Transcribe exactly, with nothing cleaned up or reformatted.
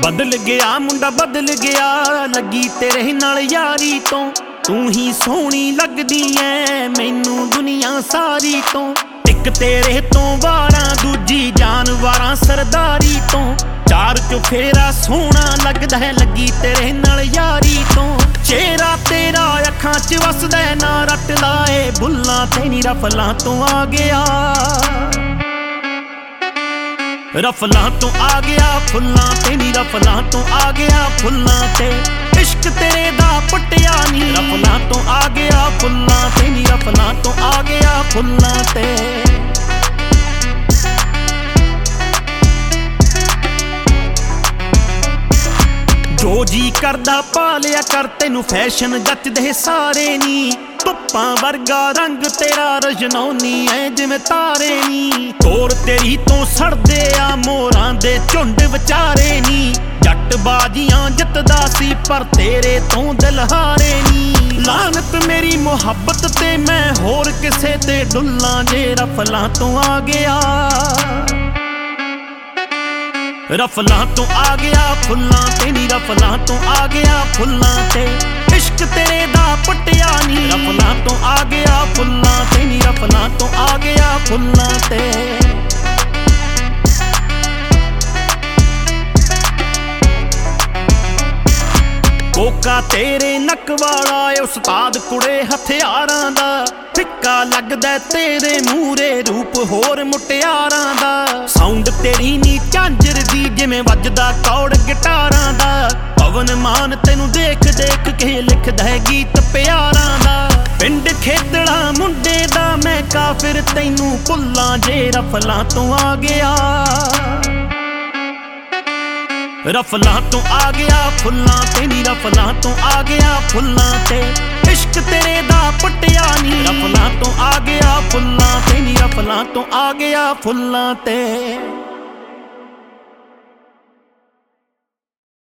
बदल गया मुंडा बदल गया लगी तेरे नाल यारी तो तू ही सोहनी लगदी ऐ मैनू दुनिया सारी तो इक तेरे तो वारां दूजी जानवारां सरदारी तो चार चुफेरा सोहना लगदा है लगी तेरे नाल यारी तो चेहरा तेरा अखां च वसदा ना रट लाए बुल्लां ते नी रफलां तो आ गया रफलां तो आ गया फुल्लां ते नी रफलां तो आ गया फुल्लां ते इश्क तेरे दा पटिया नी रफलां तो आ गया फुल्लां ते नी रफलां तो आ गया फुल्लां ते जो जी करदा पा लिया कर तेनू फैशन जचदे सारे नी धुप्पां वर्गा रंग तेरा रजनौनी है जिवें तारे नी तोर तेरी तो सड़दे आ मोरां दे झुंड विचारे नी जट बाजियां जितदा सी पर तेरे तो दिल हारे नी लानत मेरी मुहब्बत ते मैं होर किसे ते डुल्लां जे रफलां तो आ गया रफलां तो आ गया फुल्लां ते नी रफलां तो आ गया फुल्लां ते इश्क तेरे दा पटिया नी रफलां तो आ गया फुल्लां ते नी रफलां तो आ गया फुल्लां ते कोका तेरे नक वाला उस्ताद कुड़े हथियारां दा फिक्का लगदा तेरे मूरे रूप होर मुटियारां दा साउंड तेरी नी झांजर दी जिवें वजदा कौड़ गिटारां दा पवन मान तेनू देख देख के लिखदा है गीत प्यारां दा पिंड खेतड़ा मुंडे दा मैं काफिर तैनू भुल्लां जे रफलां तो आ गया रफलां तो आ गया फुल्लां ते नी रफलां तो आ गया फुल्लां ते इश्क तेरे दा पटिया नी रफलां तो आ गया फुल्लां ते नी रफलां तो आ गया फुल्लां ते।